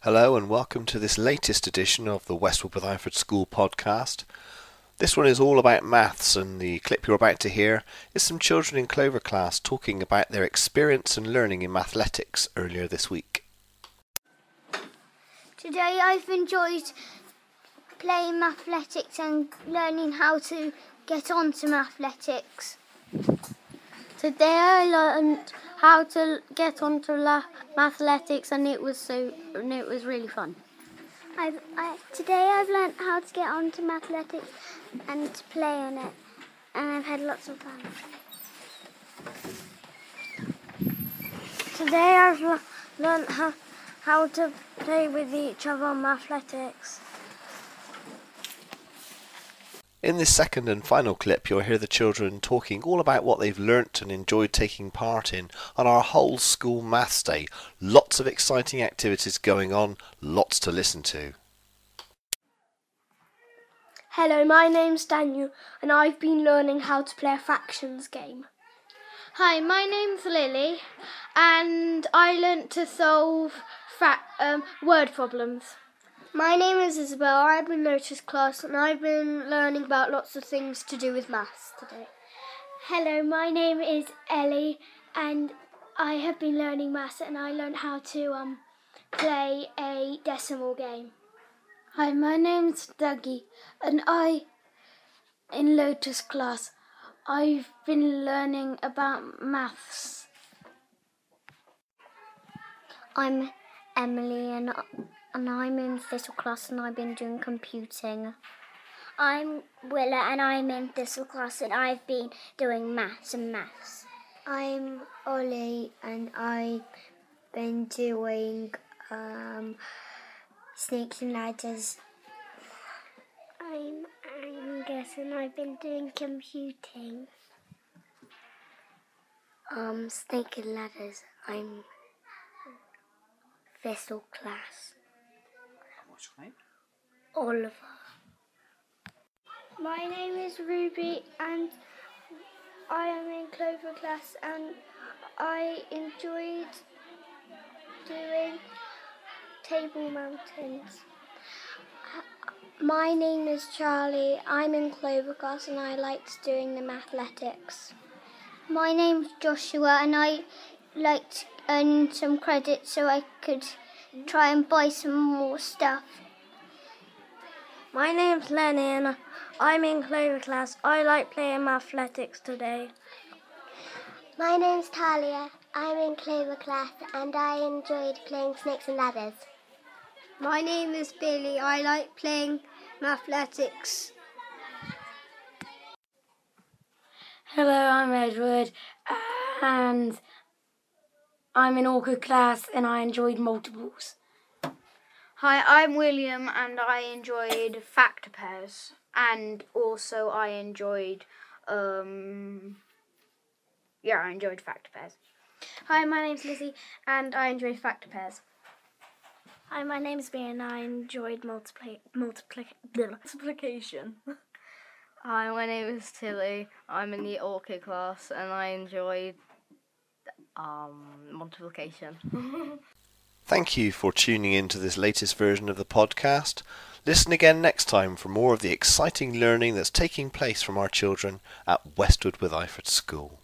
Hello and welcome to this latest edition of the Westwood with Iford School podcast. This one is all about maths, and the clip you're about to hear is some children in Clover class talking about their experience and learning in mathletics earlier this week. Today I've enjoyed playing mathletics and learning how to get onto mathletics. Today I learned how to get onto mathletics and it was really fun. Today I've learned how to get onto mathletics and to play on it, and I've had lots of fun. Today I've learned how to play with each other on mathletics. In this second and final clip, you'll hear the children talking all about what they've learnt and enjoyed taking part in on our whole school maths day. Lots of exciting activities going on, lots to listen to. Hello, my name's Daniel and I've been learning how to play a fractions game. Hi, my name's Lily and I learnt to solve word problems. My name is Isabel. I'm in Lotus class and I've been learning about lots of things to do with maths today. Hello, my name is Ellie and I have been learning maths and I learned how to play a decimal game. Hi, my name's Dougie and in Lotus class, I've been learning about maths. I'm Emily and I'm in Thistle class and I've been doing computing. I'm Willa and I'm in Thistle class and I've been doing maths. I'm Ollie and I've been doing snakes and ladders. I'm Angus and I've been doing computing. Snake and ladders. I'm Thistle class. What's your name? Oliver. My name is Ruby and I am in Clover class and I enjoyed doing Table Mountains. My name is Charlie. I'm in Clover class and I liked doing the mathletics. My name's Joshua and I liked to earn some credit so I could try and buy some more stuff. My name's Lenny and I'm in Clover class. I like playing mathletics today. My name's Talia. I'm in Clover class and I enjoyed playing snakes and ladders. My name is Billy. I like playing mathletics. Hello, I'm Edward and I'm in Orchid class and I enjoyed multiples. Hi, I'm William and I enjoyed factor pairs and also I enjoyed factor pairs. Hi, my name's Lizzie and I enjoyed factor pairs. Hi, my name's Bea and I enjoyed multiplication. Hi, my name is Tilly. I'm in the Orchid class and I enjoyed multiplication. Thank you for tuning in to this latest version of the podcast. Listen again next time for more of the exciting learning that's taking place from our children at Westwood with Iford School.